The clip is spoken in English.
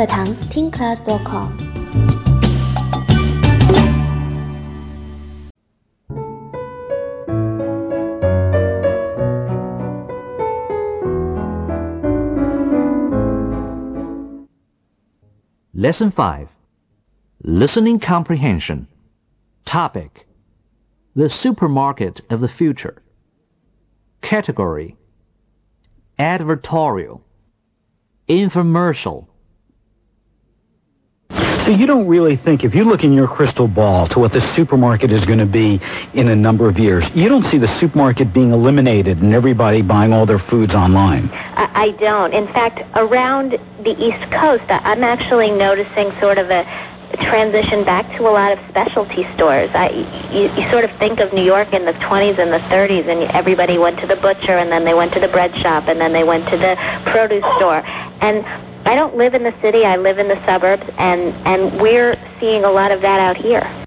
课堂听 class.com。 Lesson 5. Listening Comprehension. Topic: The Supermarket of the Future. Category: Advertorial. Infomercial. So you don't really think, if you look in your crystal ball to what the supermarket is going to be in a number of years, you don't see the supermarket being eliminated and everybody buying all their foods online? I don't. In fact, around the East Coast, I'm actually noticing sort of a transition back to a lot of specialty stores. You sort of think of New York in the 20s and the 30s, and everybody went to the butcher, and then they went to the bread shop, and then they went to the produce store. And I don't live in the city, I live in the suburbs, and we're seeing a lot of that out here.